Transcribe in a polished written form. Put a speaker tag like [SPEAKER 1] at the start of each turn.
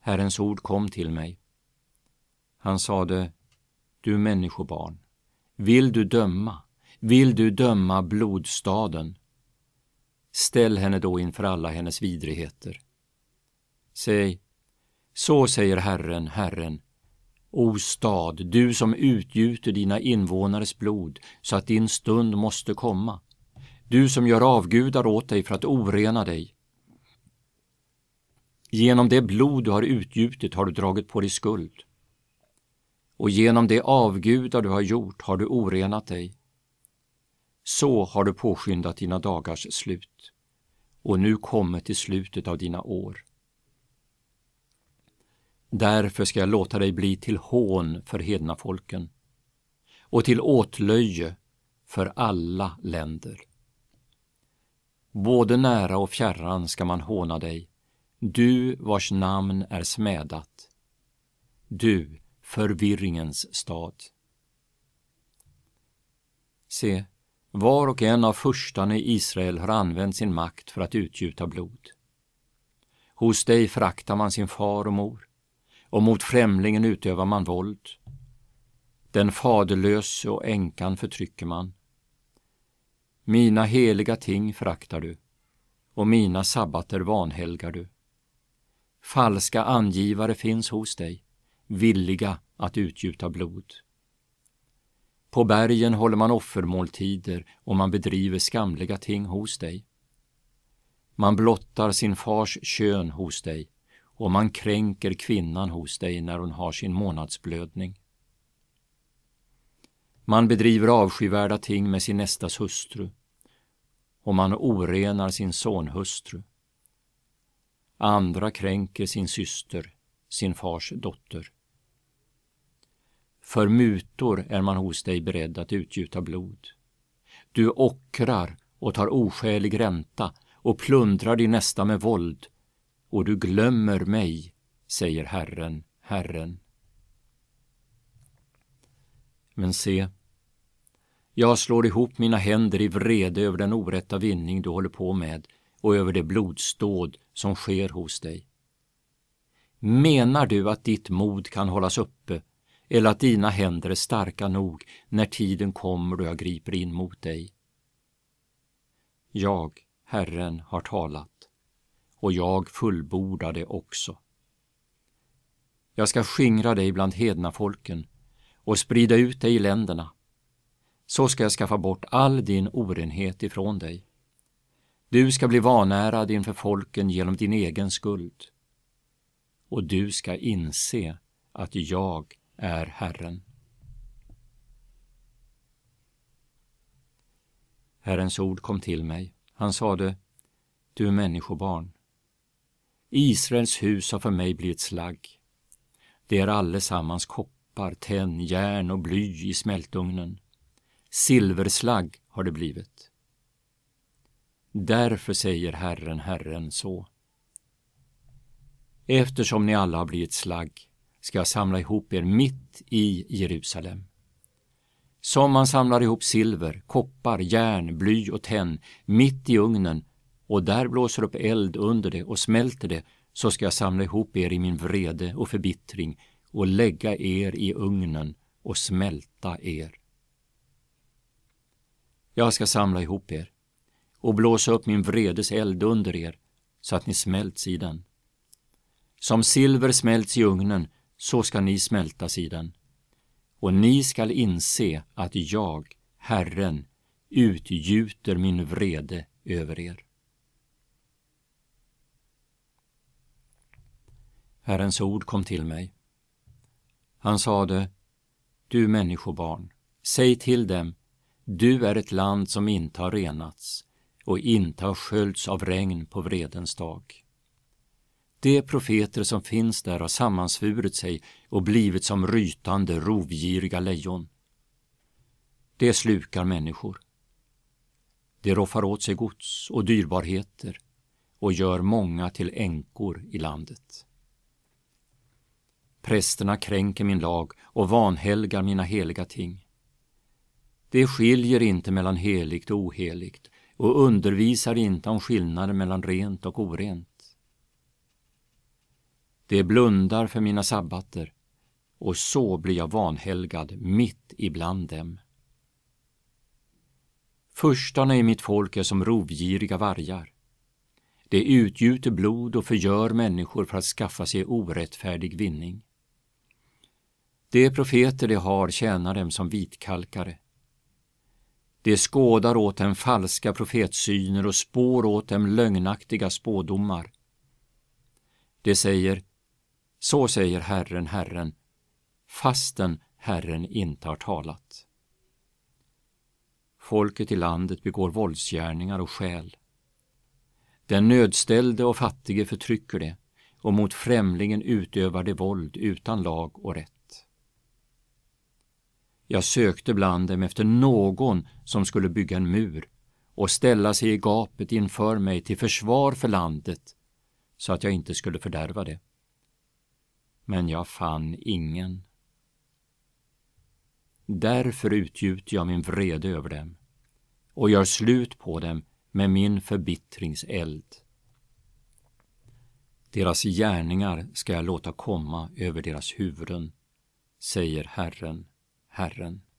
[SPEAKER 1] Herrens ord kom till mig. Han sade: Du människobarn, vill du döma blodstaden? Ställ henne då inför alla hennes vidrigheter. Säg, så säger Herren, Herren, o stad, du som utgjuter dina invånares blod så att din stund måste komma, du som gör avgudar åt dig för att orena dig. Genom det blod du har utgjutit har du dragit på dig skuld, och genom det avgudar du har gjort har du orenat dig. Så har du påskyndat dina dagars slut, och nu kommer till slutet av dina år. Därför ska jag låta dig bli till hån för hedna folken och till åtlöje för alla länder. Både nära och fjärran ska man håna dig, du vars namn är smädat, du förvirringens stad. Se, var och en av furstarna i Israel har använt sin makt för att utgjuta blod. Hos dig föraktar man sin far och mor, och mot främlingen utövar man våld. Den faderlöse och änkan förtrycker man. Mina heliga ting föraktar du, och mina sabbater vanhelgar du. Falska angivare finns hos dig, villiga att utgjuta blod. På bergen håller man offermåltider och man bedriver skamliga ting hos dig. Man blottar sin fars kön hos dig, och man kränker kvinnan hos dig när hon har sin månadsblödning. Man bedriver avskyvärda ting med sin nästas hustru, och man orenar sin sonhustru. Andra kränker sin syster, sin fars dotter. För mutor är man hos dig beredd att utgjuta blod. Du ockrar och tar oskälig ränta och plundrar din nästa med våld, och du glömmer mig, säger Herren, Herren. Men se, jag slår ihop mina händer i vrede över den orätta vinning du håller på med och över det blodståd som sker hos dig. Menar du att ditt mod kan hållas uppe, eller att dina händer är starka nog när tiden kommer då jag griper in mot dig? Jag, Herren, har talat, och jag fullbordar det också. Jag ska skingra dig bland hedna folken och sprida ut dig i länderna. Så ska jag skaffa bort all din orenhet ifrån dig. Du ska bli vanärad inför folken genom din egen skuld. Och du ska inse att jag är Herren. Herrens ord kom till mig. Han sade: Du människobarn, Israels hus har för mig blivit slagg. Det är allesammans koppar, tenn, järn och bly i smältugnen. Silverslagg har det blivit. Därför säger Herren, Herren så: eftersom ni alla har blivit slagg ska jag samla ihop er mitt i Jerusalem. Som man samlar ihop silver, koppar, järn, bly och tenn mitt i ugnen, och där blåser upp eld under det och smälter det, så ska jag samla ihop er i min vrede och förbittring och lägga er i ugnen och smälta er. Jag ska samla ihop er och blåsa upp min vredes eld under er så att ni smälts i den. Som silver smälts i ugnen, så ska ni smältas i den. Och ni skall inse att jag, Herren, utgjuter min vrede över er. Herrens ord kom till mig. Han sade: Du människobarn, säg till dem: du är ett land som inte har renats och inte har sköljts av regn på vredens dag. De profeter som finns där har sammansvurit sig och blivit som rytande, rovgiriga lejon. De slukar människor. De roffar åt sig gods och dyrbarheter och gör många till änkor i landet. Prästerna kränker min lag och vanhelgar mina heliga ting. De skiljer inte mellan heligt och oheligt och undervisar inte om skillnaden mellan rent och orent. De blundar för mina sabbater, och så blir jag vanhelgad mitt ibland dem. Furstarna i mitt folk är som rovgiriga vargar. De utgjuter blod och förgör människor för att skaffa sig orättfärdig vinning. De profeter de har tjänar dem som vitkalkare. De skådar åt dem falska profetsyner och spår åt dem lögnaktiga spådomar. De säger, så säger Herren, Herren, fastän Herren inte har talat. Folket i landet begår våldsgärningar och stjäl. Den nödställde och fattige förtrycker det, och mot främlingen utövar det våld utan lag och rätt. Jag sökte bland dem efter någon som skulle bygga en mur och ställa sig i gapet inför mig till försvar för landet, så att jag inte skulle fördärva det. Men jag fann ingen. Därför utgjuter jag min vrede över dem och gör slut på dem med min förbittringseld. Deras gärningar ska jag låta komma över deras huvuden, säger Herren, Herren.